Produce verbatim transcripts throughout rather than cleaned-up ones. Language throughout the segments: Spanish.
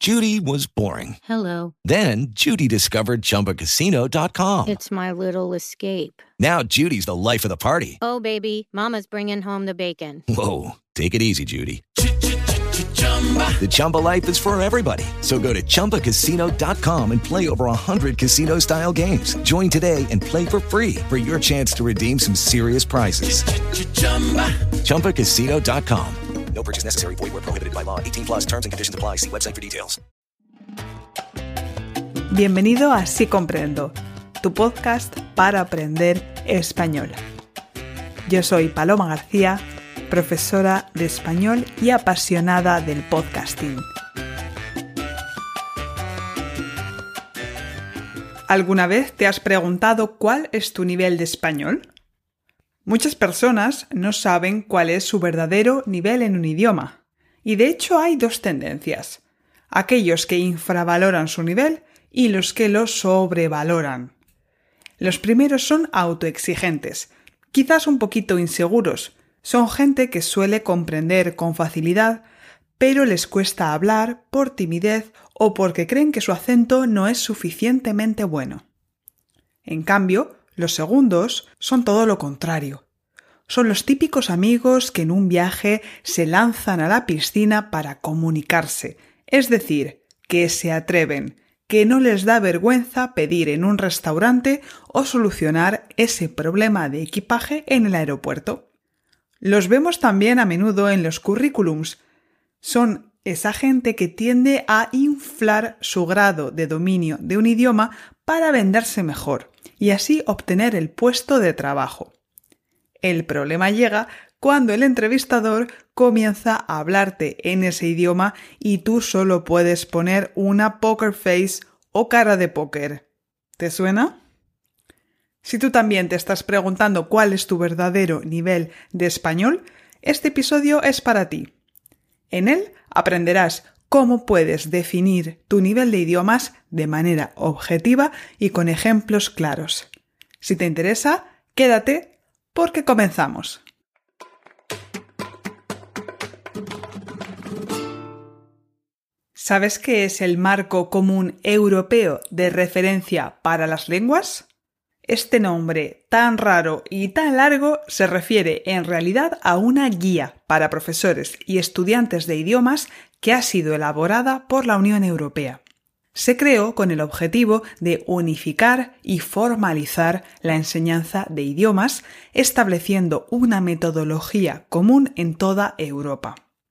Judy was boring. Hello. Then Judy discovered Chumba Casino dot com. It's my little escape. Now Judy's the life of the party. Oh, baby, mama's bringing home the bacon. Whoa, take it easy, Judy. The Chumba life is for everybody. So go to Chumba Casino dot com and play over one hundred casino-style games. Join today and play for free for your chance to redeem some serious prizes. Chumba Casino dot com. No purchase necessary. Void where prohibited by law. eighteen plus terms and conditions apply. See website for details. Bienvenido a Sí Comprendo, tu podcast para aprender español. Yo soy Paloma García, profesora de español y apasionada del podcasting. ¿Alguna vez te has preguntado cuál es tu nivel de español? Muchas personas no saben cuál es su verdadero nivel en un idioma. Y de hecho hay dos tendencias: aquellos que infravaloran su nivel y los que lo sobrevaloran. Los primeros son autoexigentes, quizás un poquito inseguros. Son gente que suele comprender con facilidad, pero les cuesta hablar por timidez o porque creen que su acento no es suficientemente bueno. En cambio, los segundos son todo lo contrario. Son los típicos amigos que en un viaje se lanzan a la piscina para comunicarse, es decir, que se atreven, que no les da vergüenza pedir en un restaurante o solucionar ese problema de equipaje en el aeropuerto. Los vemos también a menudo en los currículums. Son esa gente que tiende a inflar su grado de dominio de un idioma para venderse mejor y así obtener el puesto de trabajo. El problema llega cuando el entrevistador comienza a hablarte en ese idioma y tú solo puedes poner una poker face o cara de póker. ¿Te suena? Si tú también te estás preguntando cuál es tu verdadero nivel de español, este episodio es para ti. En él aprenderás cómo puedes definir tu nivel de idiomas de manera objetiva y con ejemplos claros. Si te interesa, quédate porque comenzamos. ¿Sabes qué es el Marco Común Europeo de Referencia para las Lenguas? Este nombre tan raro y tan largo se refiere en realidad a una guía para profesores y estudiantes de idiomas que ha sido elaborada por la Unión Europea. Se creó con el objetivo de unificar y formalizar la enseñanza de idiomas, estableciendo una metodología común en toda Europa.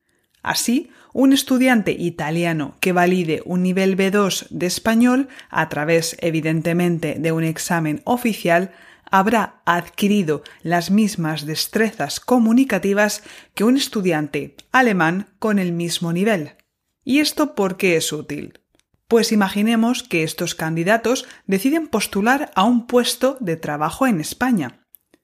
Así, un estudiante italiano que valide un nivel B dos de español, a través, evidentemente, de un examen oficial, habrá adquirido las mismas destrezas comunicativas que un estudiante alemán con el mismo nivel. ¿Y esto por qué es útil? Pues imaginemos que estos candidatos deciden postular a un puesto de trabajo en España.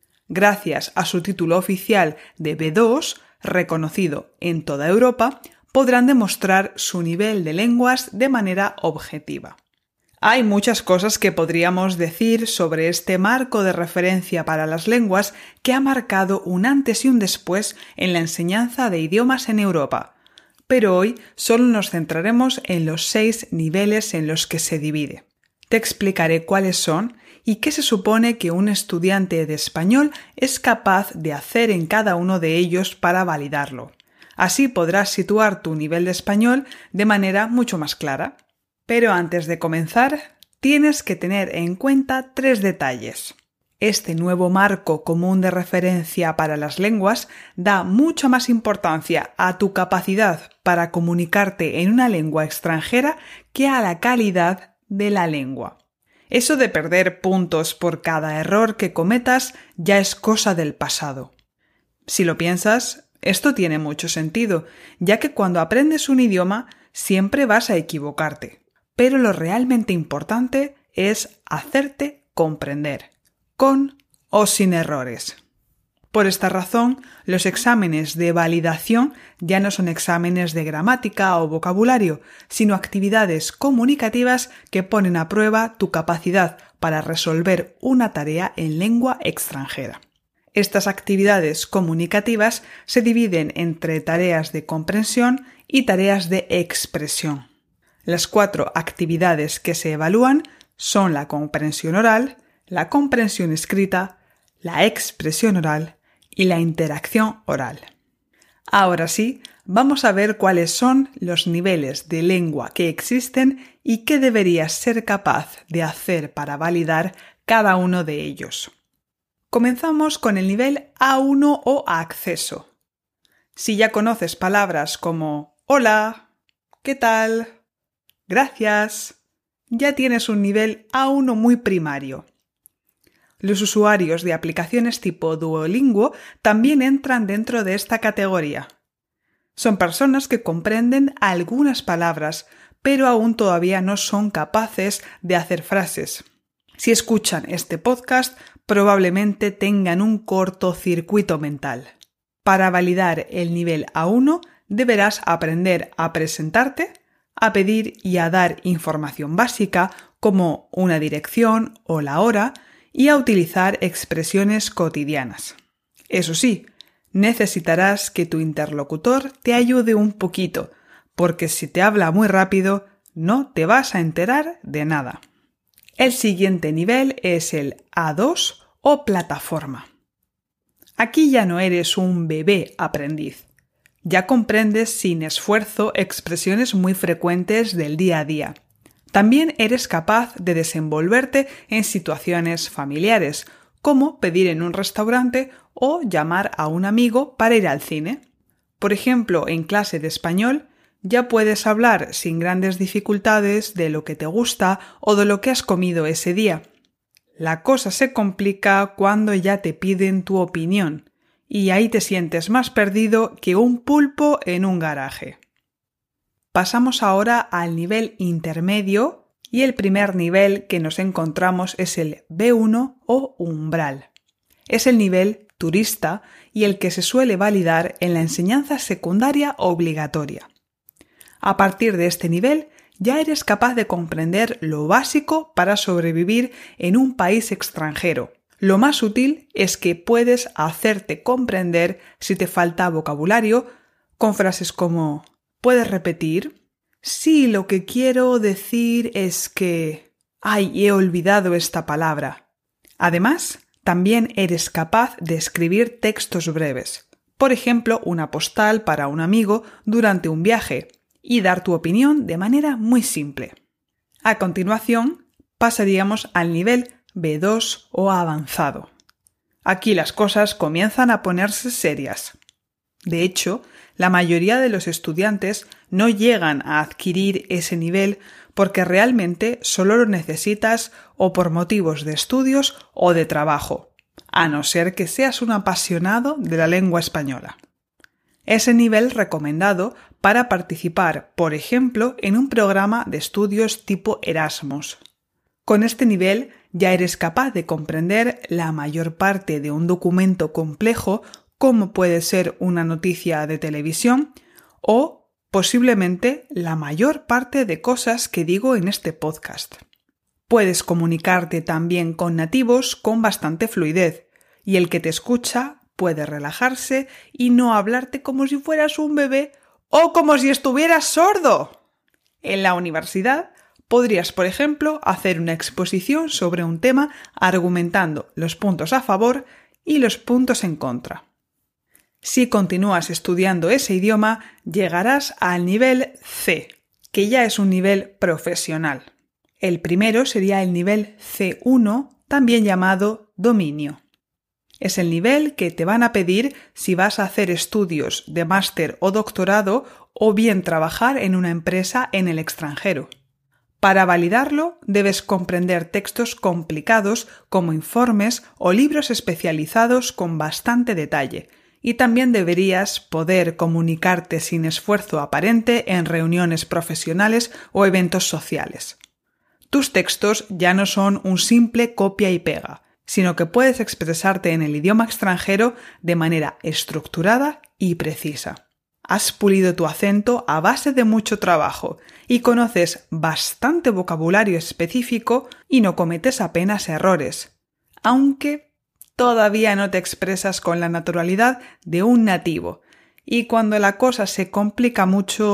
Gracias a su título oficial de B dos, reconocido en toda Europa, podrán demostrar su nivel de lenguas de manera objetiva. Hay muchas cosas que podríamos decir sobre este marco de referencia para las lenguas que ha marcado un antes y un después en la enseñanza de idiomas en Europa, pero hoy solo nos centraremos en los seis niveles en los que se divide. Te explicaré cuáles son y qué se supone que un estudiante de español es capaz de hacer en cada uno de ellos para validarlo. Así podrás situar tu nivel de español de manera mucho más clara. Pero antes de comenzar, tienes que tener en cuenta tres detalles. Este nuevo marco común de referencia para las lenguas da mucha más importancia a tu capacidad para comunicarte en una lengua extranjera que a la calidad de la lengua. Eso de perder puntos por cada error que cometas ya es cosa del pasado. Si lo piensas, esto tiene mucho sentido, ya que cuando aprendes un idioma siempre vas a equivocarte. Pero lo realmente importante es hacerte comprender, con o sin errores. Por esta razón, los exámenes de validación ya no son exámenes de gramática o vocabulario, sino actividades comunicativas que ponen a prueba tu capacidad para resolver una tarea en lengua extranjera. Estas actividades comunicativas se dividen entre tareas de comprensión y tareas de expresión. Las cuatro actividades que se evalúan son la comprensión oral, la comprensión escrita, la expresión oral y la interacción oral. Ahora sí, vamos a ver cuáles son los niveles de lengua que existen y qué deberías ser capaz de hacer para validar cada uno de ellos. Comenzamos con el nivel A uno o acceso. Si ya conoces palabras como hola, ¿qué tal?, gracias, ya tienes un nivel A uno muy primario. Los usuarios de aplicaciones tipo Duolingo también entran dentro de esta categoría. Son personas que comprenden algunas palabras, pero aún todavía no son capaces de hacer frases. Si escuchan este podcast, probablemente tengan un cortocircuito mental. Para validar el nivel A uno, deberás aprender a presentarte, a pedir y a dar información básica como una dirección o la hora y a utilizar expresiones cotidianas. Eso sí, necesitarás que tu interlocutor te ayude un poquito, porque si te habla muy rápido, no te vas a enterar de nada. El siguiente nivel es el A dos o plataforma. Aquí ya no eres un bebé aprendiz. Ya comprendes sin esfuerzo expresiones muy frecuentes del día a día. También eres capaz de desenvolverte en situaciones familiares, como pedir en un restaurante o llamar a un amigo para ir al cine. Por ejemplo, en clase de español, ya puedes hablar sin grandes dificultades de lo que te gusta o de lo que has comido ese día. La cosa se complica cuando ya te piden tu opinión, y ahí te sientes más perdido que un pulpo en un garaje. Pasamos ahora al nivel intermedio y el primer nivel que nos encontramos es el B uno o umbral. Es el nivel turista y el que se suele validar en la enseñanza secundaria obligatoria. A partir de este nivel ya eres capaz de comprender lo básico para sobrevivir en un país extranjero. Lo más útil es que puedes hacerte comprender si te falta vocabulario con frases como ¿puedes repetir? Sí, lo que quiero decir es que... ¡ay, he olvidado esta palabra! Además, también eres capaz de escribir textos breves. Por ejemplo, una postal para un amigo durante un viaje y dar tu opinión de manera muy simple. A continuación, pasaríamos al nivel B dos o avanzado. Aquí las cosas comienzan a ponerse serias. De hecho, la mayoría de los estudiantes no llegan a adquirir ese nivel porque realmente solo lo necesitas o por motivos de estudios o de trabajo, a no ser que seas un apasionado de la lengua española. Es el nivel recomendado para participar, por ejemplo, en un programa de estudios tipo Erasmus. Con este nivel ya eres capaz de comprender la mayor parte de un documento complejo como puede ser una noticia de televisión o posiblemente la mayor parte de cosas que digo en este podcast. Puedes comunicarte también con nativos con bastante fluidez y el que te escucha puede relajarse y no hablarte como si fueras un bebé o como si estuvieras sordo. En la universidad podrías, por ejemplo, hacer una exposición sobre un tema argumentando los puntos a favor y los puntos en contra. Si continúas estudiando ese idioma, llegarás al nivel C, que ya es un nivel profesional. El primero sería el nivel C uno, también llamado dominio. Es el nivel que te van a pedir si vas a hacer estudios de máster o doctorado o bien trabajar en una empresa en el extranjero. Para validarlo, debes comprender textos complicados como informes o libros especializados con bastante detalle, y también deberías poder comunicarte sin esfuerzo aparente en reuniones profesionales o eventos sociales. Tus textos ya no son un simple copia y pega, sino que puedes expresarte en el idioma extranjero de manera estructurada y precisa. Has pulido tu acento a base de mucho trabajo y conoces bastante vocabulario específico y no cometes apenas errores, aunque todavía no te expresas con la naturalidad de un nativo y cuando la cosa se complica mucho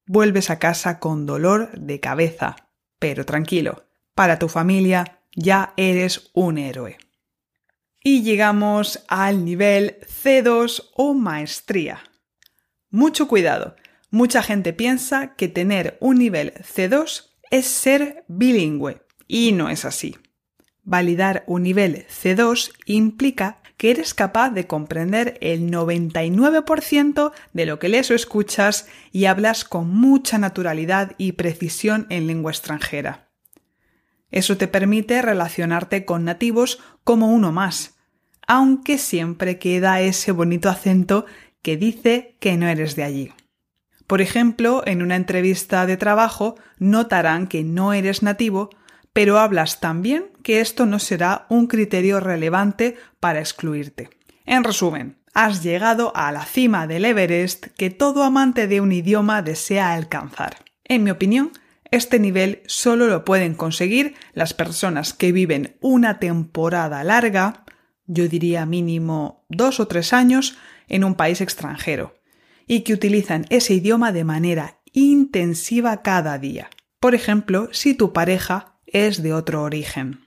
vuelves a casa con dolor de cabeza. Pero tranquilo, para tu familia ya eres un héroe. Y llegamos al nivel ce dos o maestría. Mucho cuidado, mucha gente piensa que tener un nivel ce dos es ser bilingüe, y no es así. Validar un nivel ce dos implica que eres capaz de comprender el noventa y nueve por ciento de lo que lees o escuchas y hablas con mucha naturalidad y precisión en lengua extranjera. Eso te permite relacionarte con nativos como uno más, aunque siempre queda ese bonito acento que dice que no eres de allí. Por ejemplo, en una entrevista de trabajo notarán que no eres nativo, pero hablas tan bien que esto no será un criterio relevante para excluirte. En resumen, has llegado a la cima del Everest que todo amante de un idioma desea alcanzar. En mi opinión, este nivel solo lo pueden conseguir las personas que viven una temporada larga, yo diría mínimo dos o tres años, en un país extranjero, y que utilizan ese idioma de manera intensiva cada día. Por ejemplo, si tu pareja es de otro origen.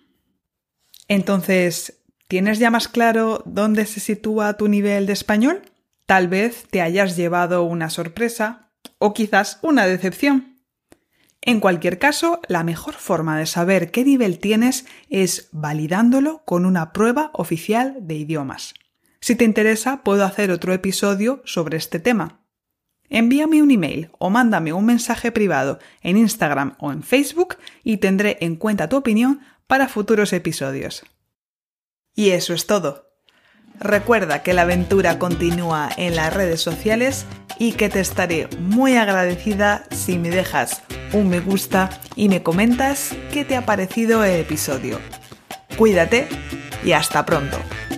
Entonces, ¿tienes ya más claro dónde se sitúa tu nivel de español? Tal vez te hayas llevado una sorpresa o quizás una decepción. En cualquier caso, la mejor forma de saber qué nivel tienes es validándolo con una prueba oficial de idiomas. Si te interesa, puedo hacer otro episodio sobre este tema. Envíame un email o mándame un mensaje privado en Instagram o en Facebook y tendré en cuenta tu opinión para futuros episodios. Y eso es todo. Recuerda que la aventura continúa en las redes sociales y que te estaré muy agradecida si me dejas un me gusta y me comentas qué te ha parecido el episodio. Cuídate y hasta pronto.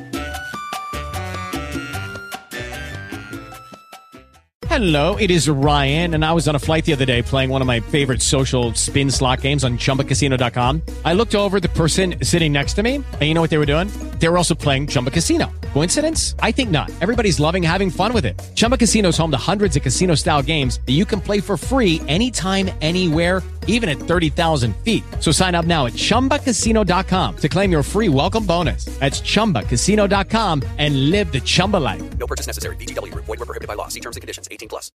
Hello, it is Ryan, and I was on a flight the other day playing one of my favorite social spin slot games on Chumba Casino dot com. I looked over at the person sitting next to me, and you know what they were doing? They were also playing Chumba Casino. Coincidence? I think not. Everybody's loving having fun with it. Chumba Casino is home to hundreds of casino-style games that you can play for free anytime, anywhere, even at thirty thousand feet. So sign up now at Chumba Casino dot com to claim your free welcome bonus. That's Chumba Casino dot com and live the Chumba life. No purchase necessary. V G W. Void where prohibited by law. See terms and conditions. eighteen plus.